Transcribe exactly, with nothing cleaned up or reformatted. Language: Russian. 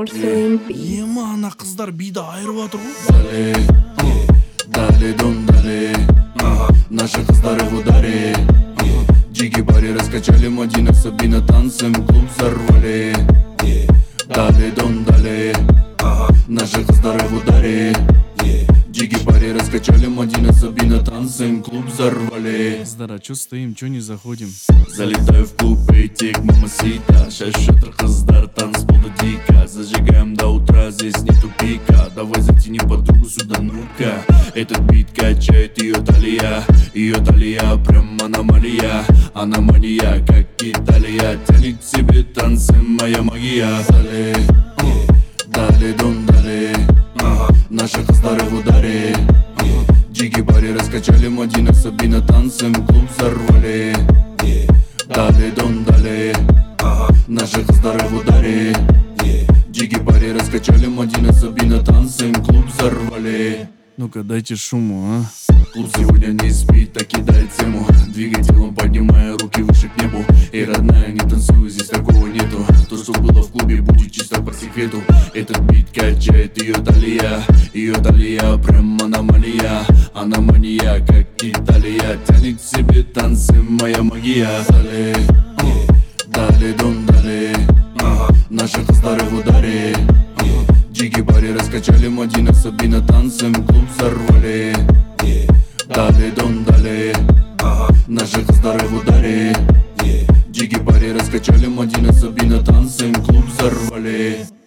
своим би. Ема, ана қыздар биді айырып атыр ғой. Дали, дали, дон, дали, наши қыздары в ударе. Джиги бари раскачали, Мадина, Сабина танцем клуб взорвали. Дали, дон, дали, наши қыздары в ударе. Джиги бари раскачали, Мадина, Сабина танцем клуб взорвали. Қыздар, а чё стоим, чё не заходим? Залетаю в клуб, эй, тек, мамасита. Шесть шатр қыздар, танцполда дико. Зажигаем до утра, здесь нету пика. Давай затяни подругу сюда, ну-ка. Этот бит качает ее талия. Ее талия прям аномалия. Аномалия, как Италия. Тянет к себе танцы, моя магия. Дали, дали, дон, дали, наши қыздары в ударе. Джиги бари раскачали, Мадина, Сабина танцем клуб взорвали. Дали, дон, дали, наши қыздары в ударе. Джиги бари раскачали, Мадина, Сабина танцем клуб взорвали. Ну-ка, дайте шуму, а? Клуб сегодня не спит, так кидает тему. Двигай телом, поднимая руки выше к небу. Эй, родная, не танцуй, здесь такого нету. То, что было в клубе, будет чисто по секрету. Этот бит качает ее талия. Ее талия прям аномалия. Аномалия, как Италия. Тянет к себе танцы, моя магия. Дали, дали, дон, дали, наши қыздары в ударе. Джиги бари раскачали, Мадина, Сабина танцем клуб взорвали. Дали, дон, дали, наши қыздары в ударе. Джиги бари раскачали, Мадина, Сабина танцем клуб взорвали.